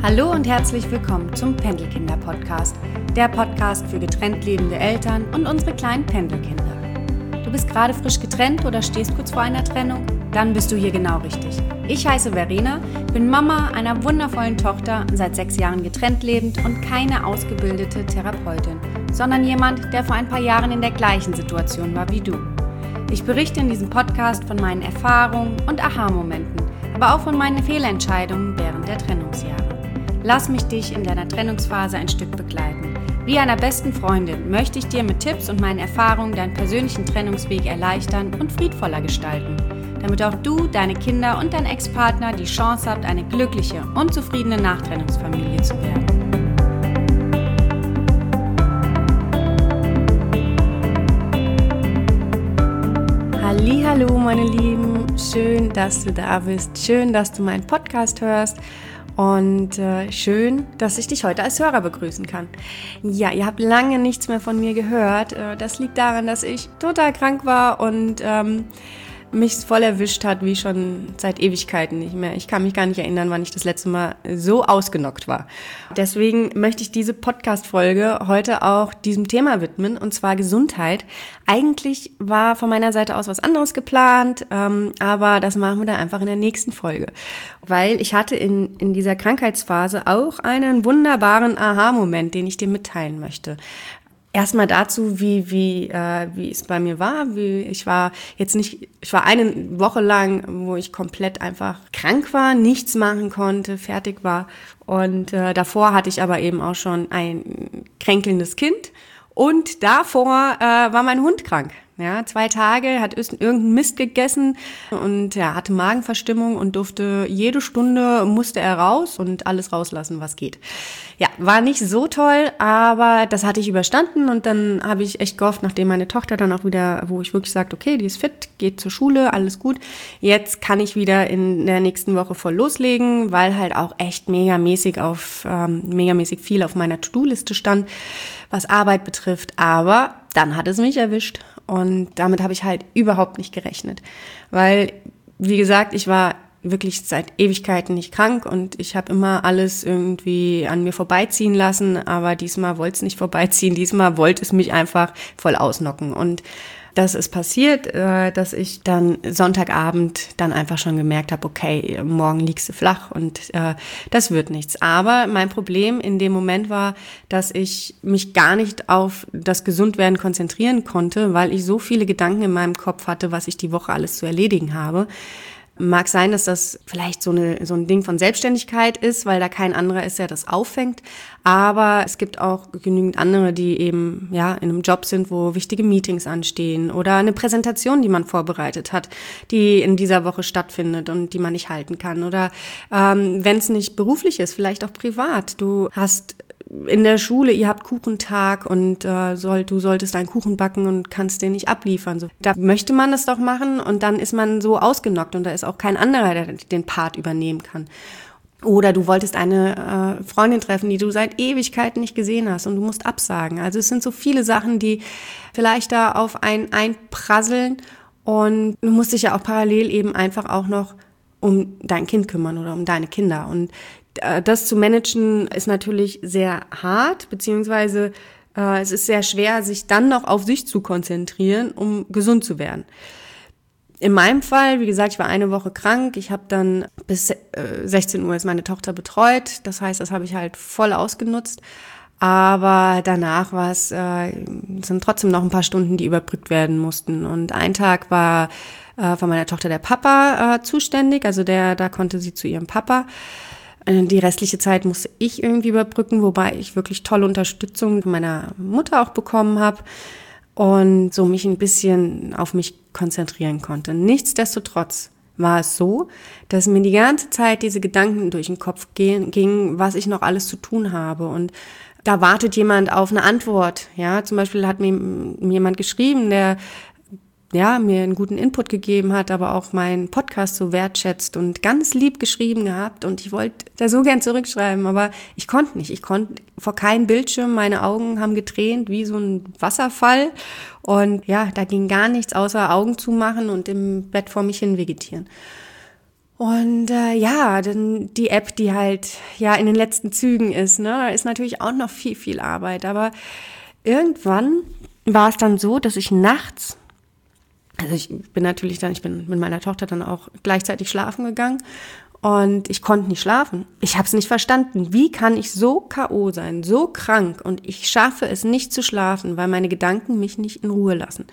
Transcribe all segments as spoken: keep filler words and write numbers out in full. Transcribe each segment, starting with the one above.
Hallo und herzlich willkommen zum Pendelkinder-Podcast, der Podcast für getrennt lebende Eltern und unsere kleinen Pendelkinder. Du bist gerade frisch getrennt oder stehst kurz vor einer Trennung? Dann bist du hier genau richtig. Ich heiße Verena, bin Mama einer wundervollen Tochter, seit sechs Jahren getrennt lebend und keine ausgebildete Therapeutin, sondern jemand, der vor ein paar Jahren in der gleichen Situation war wie du. Ich berichte in diesem Podcast von meinen Erfahrungen und Aha-Momenten, aber auch von meinen Fehlentscheidungen während der Trennungsjahre. Lass mich dich in deiner Trennungsphase ein Stück begleiten. Wie einer besten Freundin möchte ich dir mit Tipps und meinen Erfahrungen deinen persönlichen Trennungsweg erleichtern und friedvoller gestalten, damit auch du, deine Kinder und dein Ex-Partner die Chance habt, eine glückliche und zufriedene Nachtrennungsfamilie zu werden. Hallihallo meine Lieben, schön, dass du da bist, schön, dass du meinen Podcast hörst. Und äh, schön, dass ich dich heute als Hörer begrüßen kann. Ja, ihr habt lange nichts mehr von mir gehört. Äh, das liegt daran, dass ich total krank war und ähm, mich voll erwischt hat, wie schon seit Ewigkeiten nicht mehr. Ich kann mich gar nicht erinnern, wann ich das letzte Mal so ausgenockt war. Deswegen möchte ich diese Podcast-Folge heute auch diesem Thema widmen, und zwar Gesundheit. Eigentlich war von meiner Seite aus was anderes geplant, ähm, aber das machen wir dann einfach in der nächsten Folge. Weil ich hatte in, in dieser Krankheitsphase auch einen wunderbaren Aha-Moment, den ich dir mitteilen möchte. Erstmal dazu, wie wie äh, wie es bei mir war. Wie ich war jetzt nicht, ich war eine Woche lang, wo ich komplett einfach krank war, nichts machen konnte, fertig war. Und äh, davor hatte ich aber eben auch schon ein kränkelndes Kind. Und davor äh, war mein Hund krank. Ja, zwei Tage, hat irgendeinen Mist gegessen und ja, hatte Magenverstimmung und durfte jede Stunde, musste er raus und alles rauslassen, was geht. Ja, war nicht so toll, aber das hatte ich überstanden und dann habe ich echt gehofft, nachdem meine Tochter dann auch wieder, wo ich wirklich sagte, okay, die ist fit, geht zur Schule, alles gut. Jetzt kann ich wieder in der nächsten Woche voll loslegen, weil halt auch echt megamäßig auf, ähm, megamäßig viel auf meiner To-Do-Liste stand, was Arbeit betrifft. Aber dann hat es mich erwischt. Und damit habe ich halt überhaupt nicht gerechnet, weil, wie gesagt, ich war wirklich seit Ewigkeiten nicht krank und ich habe immer alles irgendwie an mir vorbeiziehen lassen, aber diesmal wollte es nicht vorbeiziehen, diesmal wollte es mich einfach voll ausnocken. Und das ist passiert, dass ich dann Sonntagabend dann einfach schon gemerkt habe, okay, morgen liegst du flach und äh, das wird nichts. Aber mein Problem in dem Moment war, dass ich mich gar nicht auf das Gesundwerden konzentrieren konnte, weil ich so viele Gedanken in meinem Kopf hatte, was ich die Woche alles zu erledigen habe. Mag sein, dass das vielleicht so eine so ein Ding von Selbstständigkeit ist, weil da kein anderer ist, der das auffängt. Aber es gibt auch genügend andere, die eben ja in einem Job sind, wo wichtige Meetings anstehen oder eine Präsentation, die man vorbereitet hat, die in dieser Woche stattfindet und die man nicht halten kann. Oder ähm, wenn es nicht beruflich ist, vielleicht auch privat. Du hast in der Schule, ihr habt Kuchentag und äh, soll, du solltest einen Kuchen backen und kannst den nicht abliefern. So, da möchte man das doch machen und dann ist man so ausgenockt und da ist auch kein anderer, der den Part übernehmen kann. Oder du wolltest eine äh, Freundin treffen, die du seit Ewigkeiten nicht gesehen hast und du musst absagen. Also es sind so viele Sachen, die vielleicht da auf einen einprasseln und du musst dich ja auch parallel eben einfach auch noch um dein Kind kümmern oder um deine Kinder. Und das zu managen ist natürlich sehr hart, beziehungsweise äh, es ist sehr schwer, sich dann noch auf sich zu konzentrieren, um gesund zu werden. In meinem Fall, wie gesagt, ich war eine Woche krank. Ich habe dann bis äh, sechzehn Uhr ist meine Tochter betreut. Das heißt, das habe ich halt voll ausgenutzt. Aber danach war es, äh, sind trotzdem noch ein paar Stunden, die überbrückt werden mussten. Und ein Tag war äh, von meiner Tochter der Papa äh, zuständig, also der, da konnte sie zu ihrem Papa. Die restliche Zeit musste ich irgendwie überbrücken, wobei ich wirklich tolle Unterstützung von meiner Mutter auch bekommen habe und so mich ein bisschen auf mich konzentrieren konnte. Nichtsdestotrotz war es so, dass mir die ganze Zeit diese Gedanken durch den Kopf gingen, was ich noch alles zu tun habe. Und da wartet jemand auf eine Antwort. Ja, zum Beispiel hat mir, mir jemand geschrieben, der ja, mir einen guten Input gegeben hat, aber auch meinen Podcast so wertschätzt und ganz lieb geschrieben gehabt und ich wollte da so gern zurückschreiben, aber ich konnte nicht. Ich konnte vor keinem Bildschirm, meine Augen haben getränt wie so ein Wasserfall und ja, da ging gar nichts außer Augen zumachen und im Bett vor mich hin vegetieren. Und äh, ja, dann die App, die halt ja in den letzten Zügen ist, ne, da ist natürlich auch noch viel, viel Arbeit. Aber irgendwann war es dann so, dass ich nachts, also ich bin natürlich dann, ich bin mit meiner Tochter dann auch gleichzeitig schlafen gegangen und ich konnte nicht schlafen. Ich habe es nicht verstanden. Wie kann ich so K O sein, so krank und ich schaffe es nicht zu schlafen, weil meine Gedanken mich nicht in Ruhe lassen.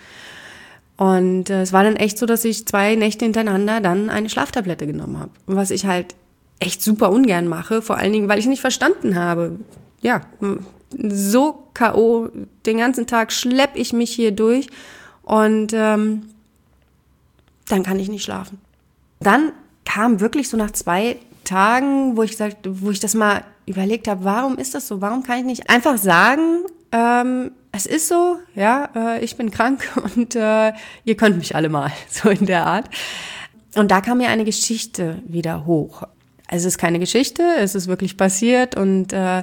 Und äh, es war dann echt so, dass ich zwei Nächte hintereinander dann eine Schlaftablette genommen habe. Was ich halt echt super ungern mache, vor allen Dingen, weil ich nicht verstanden habe. Ja, so K O, den ganzen Tag schleppe ich mich hier durch und ähm, dann kann ich nicht schlafen. Dann kam wirklich so nach zwei Tagen, wo ich gesagt, wo ich das mal überlegt habe, warum ist das so? Warum kann ich nicht einfach sagen, ähm, es ist so, ja, äh, ich bin krank und äh, ihr könnt mich alle mal, so in der Art. Und da kam mir eine Geschichte wieder hoch. Also es ist keine Geschichte, es ist wirklich passiert und äh,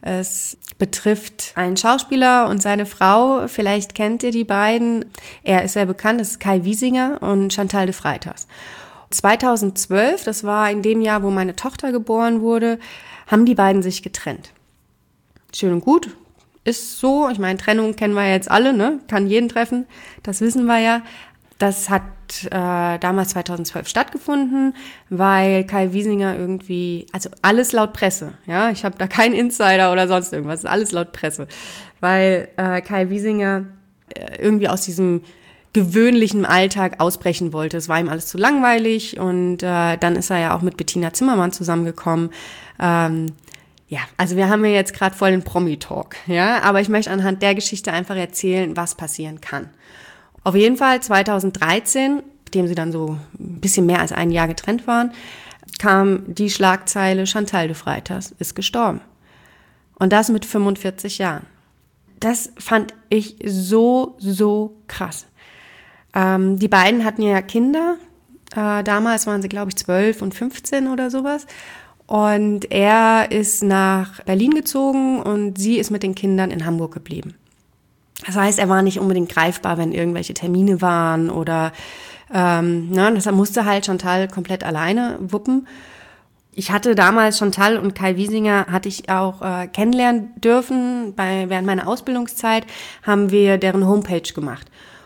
es betrifft einen Schauspieler und seine Frau. Vielleicht kennt ihr die beiden. Er ist sehr bekannt, das ist Kai Wiesinger und Chantal de Freitas. zweitausendzwölf, das war in dem Jahr, wo meine Tochter geboren wurde, haben die beiden sich getrennt. Schön und gut. Ist so, ich meine, Trennung kennen wir jetzt alle, ne? Kann jeden treffen, das wissen wir ja. Das hat äh, damals zweitausendzwölf stattgefunden, weil Kai Wiesinger irgendwie, also alles laut Presse, ja, ich habe da keinen Insider oder sonst irgendwas, alles laut Presse, weil äh, Kai Wiesinger äh, irgendwie aus diesem gewöhnlichen Alltag ausbrechen wollte. Es war ihm alles zu langweilig und äh, dann ist er ja auch mit Bettina Zimmermann zusammengekommen. Ähm, Ja, also wir haben ja jetzt gerade voll den Promi-Talk, ja, aber ich möchte anhand der Geschichte einfach erzählen, was passieren kann. Auf jeden Fall zweitausenddreizehn, nachdem sie dann so ein bisschen mehr als ein Jahr getrennt waren, kam die Schlagzeile, Chantal de Freitas ist gestorben. Und das mit fünfundvierzig Jahren. Das fand ich so, so krass. Ähm, die beiden hatten ja Kinder, äh, damals waren sie, glaube ich, zwölf und fünfzehn oder sowas. Und er ist nach Berlin gezogen und sie ist mit den Kindern in Hamburg geblieben. Das heißt, er war nicht unbedingt greifbar, wenn irgendwelche Termine waren oder ähm, ne, deshalb musste halt Chantal komplett alleine wuppen. Ich hatte damals Chantal und Kai Wiesinger hatte ich auch äh, kennenlernen dürfen. Bei, während meiner Ausbildungszeit haben wir deren Homepage gemacht.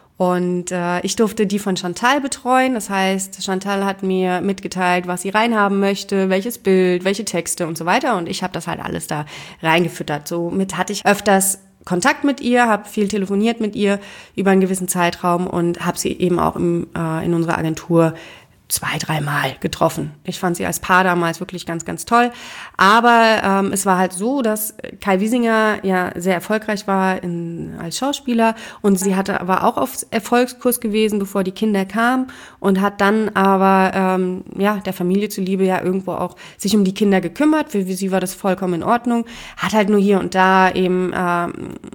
Und äh, ich durfte die von Chantal betreuen. Das heißt, Chantal hat mir mitgeteilt, was sie reinhaben möchte, welches Bild, welche Texte und so weiter. Und ich habe das halt alles da reingefüttert. Somit hatte ich öfters Kontakt mit ihr, habe viel telefoniert mit ihr über einen gewissen Zeitraum und habe sie eben auch im, äh, in unserer Agentur zwei, dreimal getroffen. Ich fand sie als Paar damals wirklich ganz, ganz toll. Aber ähm, es war halt so, dass Kai Wiesinger ja sehr erfolgreich war in, als Schauspieler und sie hatte war auch auf Erfolgskurs gewesen, bevor die Kinder kamen und hat dann aber ähm, ja der Familie zuliebe ja irgendwo auch sich um die Kinder gekümmert. Für sie war das vollkommen in Ordnung. Hat halt nur hier und da eben ähm,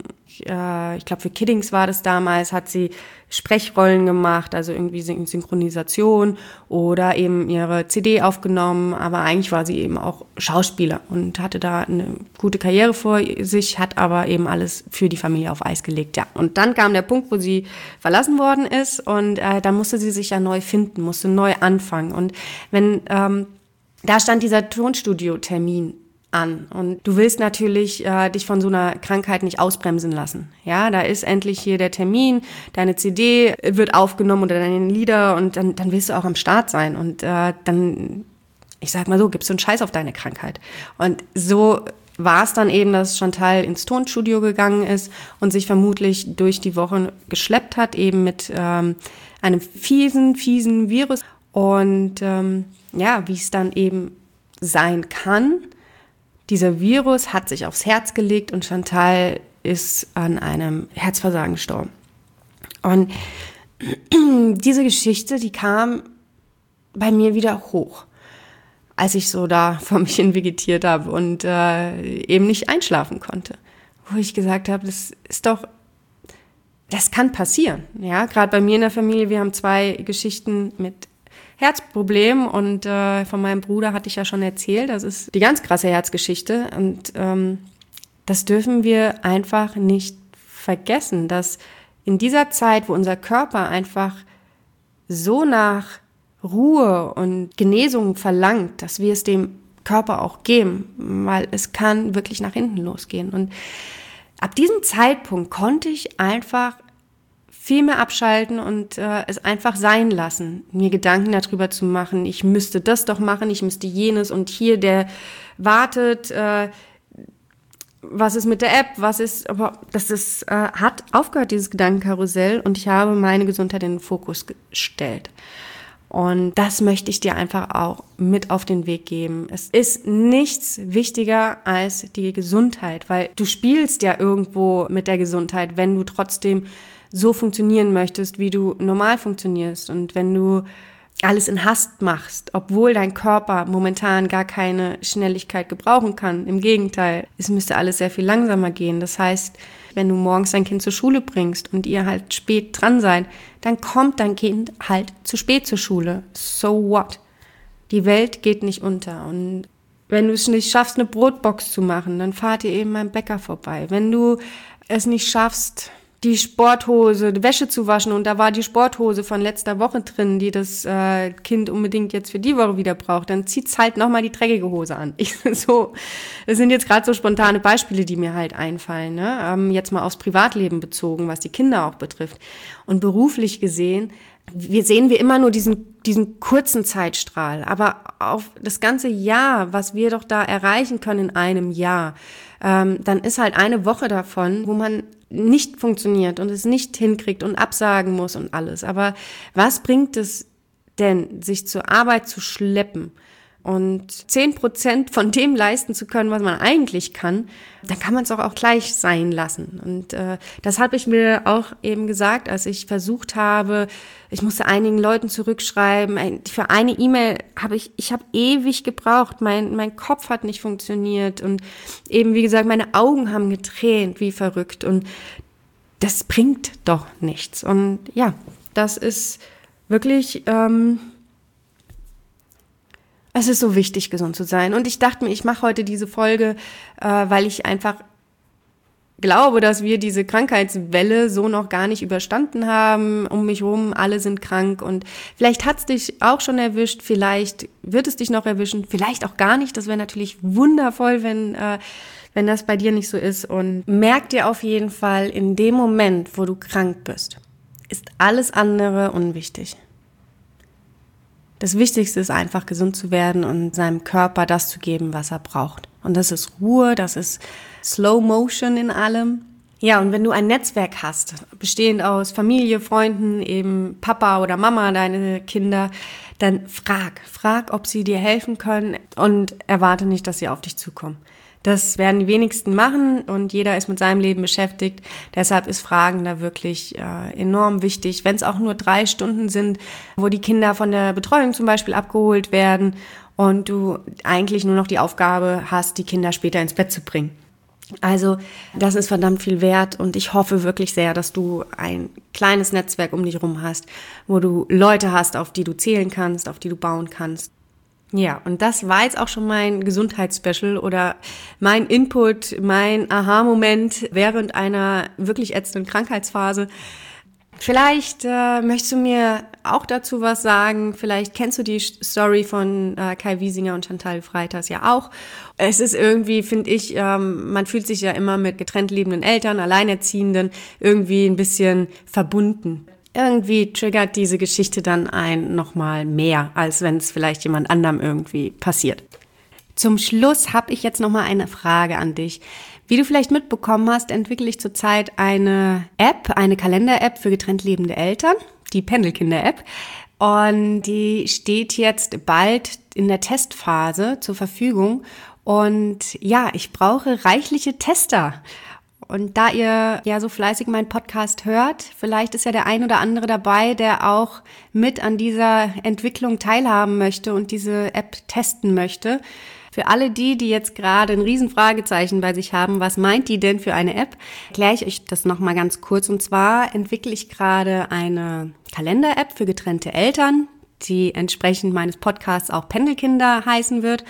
ich glaube für Kiddings war das damals, hat sie Sprechrollen gemacht, also irgendwie Synchronisation oder eben ihre C D aufgenommen, aber eigentlich war sie eben auch Schauspieler und hatte da eine gute Karriere vor sich, hat aber eben alles für die Familie auf Eis gelegt, ja. Und dann kam der Punkt, wo sie verlassen worden ist und äh, da musste sie sich ja neu finden, musste neu anfangen und wenn, ähm, da stand dieser Tonstudio-Termin an. Und du willst natürlich äh, dich von so einer Krankheit nicht ausbremsen lassen. Ja, da ist endlich hier der Termin, deine C D wird aufgenommen oder deine Lieder und dann, dann willst du auch am Start sein. Und äh, dann, ich sag mal so, gibst du einen Scheiß auf deine Krankheit. Und so war es dann eben, dass Chantal ins Tonstudio gegangen ist und sich vermutlich durch die Woche geschleppt hat, eben mit ähm, einem fiesen, fiesen Virus. Und ähm, ja, wie es dann eben sein kann, dieser Virus hat sich aufs Herz gelegt und Chantal ist an einem Herzversagen gestorben. Und diese Geschichte, die kam bei mir wieder hoch, als ich so da vor mich hin vegetiert habe und äh, eben nicht einschlafen konnte. Wo ich gesagt habe, das ist doch, das kann passieren. Ja, gerade bei mir in der Familie, wir haben zwei Geschichten mit Herzproblem und äh, von meinem Bruder hatte ich ja schon erzählt, das ist die ganz krasse Herzgeschichte und ähm, das dürfen wir einfach nicht vergessen, dass in dieser Zeit, wo unser Körper einfach so nach Ruhe und Genesung verlangt, dass wir es dem Körper auch geben, weil es kann wirklich nach hinten losgehen. Und ab diesem Zeitpunkt konnte ich einfach viel mehr abschalten und äh, es einfach sein lassen, mir Gedanken darüber zu machen, ich müsste das doch machen, ich müsste jenes und hier, der wartet, äh, was ist mit der App, was ist, aber das ist, äh, hat aufgehört, dieses Gedankenkarussell, und ich habe meine Gesundheit in den Fokus gestellt. Und das möchte ich dir einfach auch mit auf den Weg geben. Es ist nichts wichtiger als die Gesundheit, weil du spielst ja irgendwo mit der Gesundheit, wenn du trotzdem so funktionieren möchtest, wie du normal funktionierst. Und wenn du alles in Hast machst, obwohl dein Körper momentan gar keine Schnelligkeit gebrauchen kann. Im Gegenteil, es müsste alles sehr viel langsamer gehen. Das heißt, wenn du morgens dein Kind zur Schule bringst und ihr halt spät dran seid, dann kommt dein Kind halt zu spät zur Schule. So what? Die Welt geht nicht unter. Und wenn du es nicht schaffst, eine Brotbox zu machen, dann fahrt ihr eben beim Bäcker vorbei. Wenn du es nicht schaffst, die Sporthose, die Wäsche zu waschen, und da war die Sporthose von letzter Woche drin, die das äh, Kind unbedingt jetzt für die Woche wieder braucht, dann zieht's halt nochmal die dreckige Hose an. Ich, so, das sind jetzt gerade so spontane Beispiele, die mir halt einfallen, ne? Ähm, jetzt mal aufs Privatleben bezogen, was die Kinder auch betrifft. Und beruflich gesehen, wir sehen wir immer nur diesen diesen kurzen Zeitstrahl, aber auf das ganze Jahr, was wir doch da erreichen können in einem Jahr, ähm, dann ist halt eine Woche davon, wo man nicht funktioniert und es nicht hinkriegt und absagen muss und alles. Aber was bringt es denn, sich zur Arbeit zu schleppen und zehn Prozent von dem leisten zu können, was man eigentlich kann, dann kann man es auch, auch gleich sein lassen. Und äh, das habe ich mir auch eben gesagt, als ich versucht habe, ich musste einigen Leuten zurückschreiben. Für eine E-Mail habe ich, ich habe ewig gebraucht. Mein, mein Kopf hat nicht funktioniert und eben, wie gesagt, meine Augen haben getränt wie verrückt. Und das bringt doch nichts. Und ja, das ist wirklich, ähm, es ist so wichtig, gesund zu sein. Und ich dachte mir, ich mache heute diese Folge, äh, weil ich einfach glaube, dass wir diese Krankheitswelle so noch gar nicht überstanden haben. Um mich rum, alle sind krank. Und vielleicht hat es dich auch schon erwischt, vielleicht wird es dich noch erwischen, vielleicht auch gar nicht. Das wäre natürlich wundervoll, wenn, äh, wenn das bei dir nicht so ist. Und merk dir auf jeden Fall, in dem Moment, wo du krank bist, ist alles andere unwichtig. Das Wichtigste ist einfach, gesund zu werden und seinem Körper das zu geben, was er braucht. Und das ist Ruhe, das ist Slow Motion in allem. Ja, und wenn du ein Netzwerk hast, bestehend aus Familie, Freunden, eben Papa oder Mama, deine Kinder, dann frag, frag, ob sie dir helfen können, und erwarte nicht, dass sie auf dich zukommen. Das werden die wenigsten machen und jeder ist mit seinem Leben beschäftigt. Deshalb ist Fragen da wirklich äh, enorm wichtig. Wenn es auch nur drei Stunden sind, wo die Kinder von der Betreuung zum Beispiel abgeholt werden und du eigentlich nur noch die Aufgabe hast, die Kinder später ins Bett zu bringen. Also das ist verdammt viel wert, und ich hoffe wirklich sehr, dass du ein kleines Netzwerk um dich rum hast, wo du Leute hast, auf die du zählen kannst, auf die du bauen kannst. Ja, und das war jetzt auch schon mein Gesundheitsspecial oder mein Input, mein Aha-Moment während einer wirklich ätzenden Krankheitsphase. Vielleicht äh, möchtest du mir auch dazu was sagen. Vielleicht kennst du die Story von äh, Kai Wiesinger und Chantal Freitas ja auch. Es ist irgendwie, finde ich, ähm, man fühlt sich ja immer mit getrennt lebenden Eltern, Alleinerziehenden irgendwie ein bisschen verbunden. Irgendwie triggert diese Geschichte dann ein nochmal mehr, als wenn es vielleicht jemand anderem irgendwie passiert. Zum Schluss habe ich jetzt nochmal eine Frage an dich. Wie du vielleicht mitbekommen hast, entwickle ich zurzeit eine App, eine Kalender-App für getrennt lebende Eltern, die Pendelkinder-App. Und die steht jetzt bald in der Testphase zur Verfügung. Und ja, ich brauche reichliche Tester. Und da ihr ja so fleißig meinen Podcast hört, vielleicht ist ja der ein oder andere dabei, der auch mit an dieser Entwicklung teilhaben möchte und diese App testen möchte. Für alle die, die jetzt gerade ein Riesenfragezeichen bei sich haben, was meint die denn für eine App, erkläre ich euch das nochmal ganz kurz. Und zwar entwickle ich gerade eine Kalender-App für getrennte Eltern, die entsprechend meines Podcasts auch Pendelkinder heißen wird.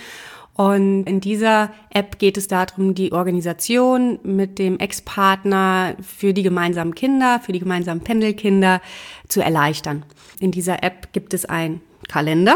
Und in dieser App geht es darum, die Organisation mit dem Ex-Partner für die gemeinsamen Kinder, für die gemeinsamen Pendelkinder zu erleichtern. In dieser App gibt es ein Kalender,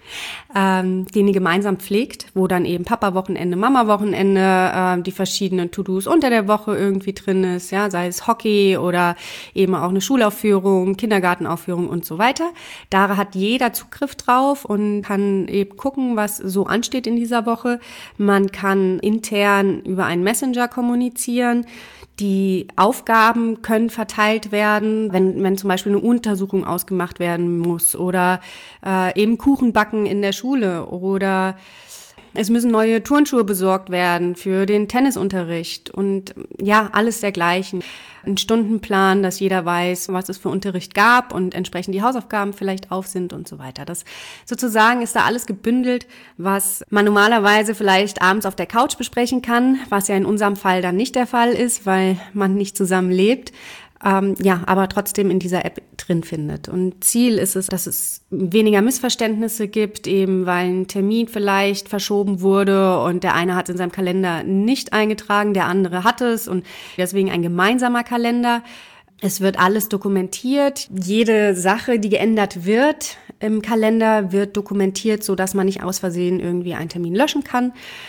ähm, den ihr gemeinsam pflegt, wo dann eben Papa-Wochenende, Mama-Wochenende, äh, die verschiedenen To-Dos unter der Woche irgendwie drin ist, ja, sei es Hockey oder eben auch eine Schulaufführung, Kindergartenaufführung und so weiter. Da hat jeder Zugriff drauf und kann eben gucken, was so ansteht in dieser Woche. Man kann intern über einen Messenger kommunizieren. Die Aufgaben können verteilt werden, wenn, wenn zum Beispiel eine Untersuchung ausgemacht werden muss oder äh, eben Kuchen backen in der Schule oder es müssen neue Turnschuhe besorgt werden für den Tennisunterricht und ja, alles dergleichen. Ein Stundenplan, dass jeder weiß, was es für Unterricht gab und entsprechend die Hausaufgaben vielleicht auf sind und so weiter. Das sozusagen ist da alles gebündelt, was man normalerweise vielleicht abends auf der Couch besprechen kann, was ja in unserem Fall dann nicht der Fall ist, weil man nicht zusammen lebt. Ähm, ja, aber trotzdem in dieser App drin findet. Und Ziel ist es, dass es weniger Missverständnisse gibt, eben weil ein Termin vielleicht verschoben wurde und der eine hat es in seinem Kalender nicht eingetragen, der andere hat es und deswegen ein gemeinsamer Kalender. Es wird alles dokumentiert. Jede Sache, die geändert wird im Kalender, wird dokumentiert, so dass man nicht aus Versehen irgendwie einen Termin löschen kann.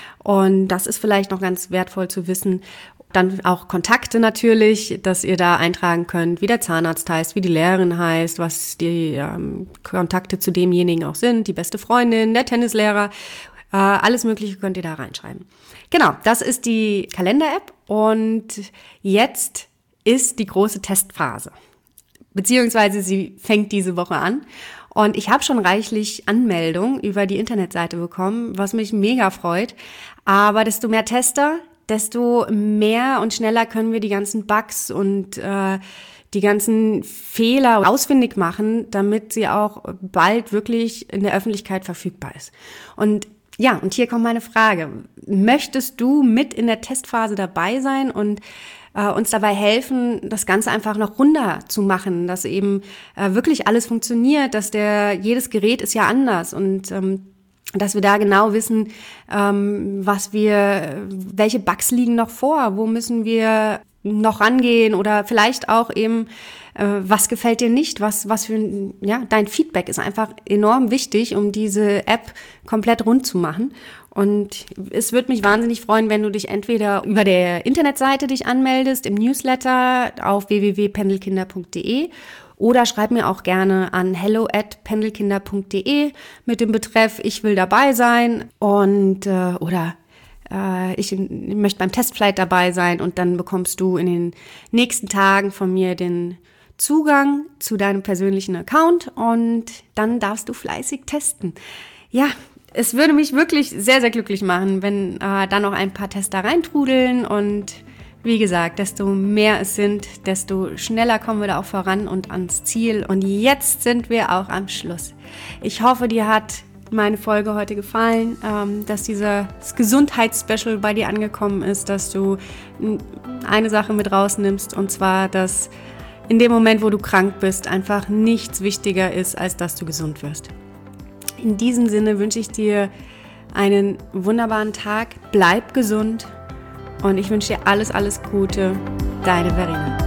Und das ist vielleicht noch ganz wertvoll zu wissen. Dann auch Kontakte natürlich, dass ihr da eintragen könnt, wie der Zahnarzt heißt, wie die Lehrerin heißt, was die ähm, Kontakte zu demjenigen auch sind, die beste Freundin, der Tennislehrer, äh, alles Mögliche könnt ihr da reinschreiben. Genau, das ist die Kalender-App und jetzt ist die große Testphase, beziehungsweise sie fängt diese Woche an. Und ich habe schon reichlich Anmeldungen über die Internetseite bekommen, was mich mega freut. Aber desto mehr Tester, desto mehr und schneller können wir die ganzen Bugs und äh, die ganzen Fehler ausfindig machen, damit sie auch bald wirklich in der Öffentlichkeit verfügbar ist. Und ja, und hier kommt meine Frage. Möchtest du mit in der Testphase dabei sein und äh, uns dabei helfen, das Ganze einfach noch runder zu machen, dass eben äh, wirklich alles funktioniert, dass der jedes Gerät ist ja anders und ähm, dass wir da genau wissen, ähm, was wir, welche Bugs liegen noch vor, wo müssen wir noch rangehen oder vielleicht auch eben, äh, was gefällt dir nicht, was, was für, ja, dein Feedback ist einfach enorm wichtig, um diese App komplett rund zu machen. Und es würde mich wahnsinnig freuen, wenn du dich entweder über der Internetseite dich anmeldest, im Newsletter auf w w w punkt pendelkinder punkt d e oder schreib mir auch gerne an hello at pendelkinder punkt d e mit dem Betreff ich will dabei sein und äh, oder äh, ich, ich möchte beim Testflight dabei sein und dann bekommst du in den nächsten Tagen von mir den Zugang zu deinem persönlichen Account und dann darfst du fleißig testen. Ja, es würde mich wirklich sehr, sehr glücklich machen, wenn äh, da noch ein paar Tester reintrudeln und wie gesagt, desto mehr es sind, desto schneller kommen wir da auch voran und ans Ziel. Und jetzt sind wir auch am Schluss. Ich hoffe, dir hat meine Folge heute gefallen, ähm, dass dieses Gesundheitsspecial bei dir angekommen ist, dass du eine Sache mit rausnimmst und zwar, dass in dem Moment, wo du krank bist, einfach nichts wichtiger ist, als dass du gesund wirst. In diesem Sinne wünsche ich dir einen wunderbaren Tag, bleib gesund und ich wünsche dir alles, alles Gute, deine Verena.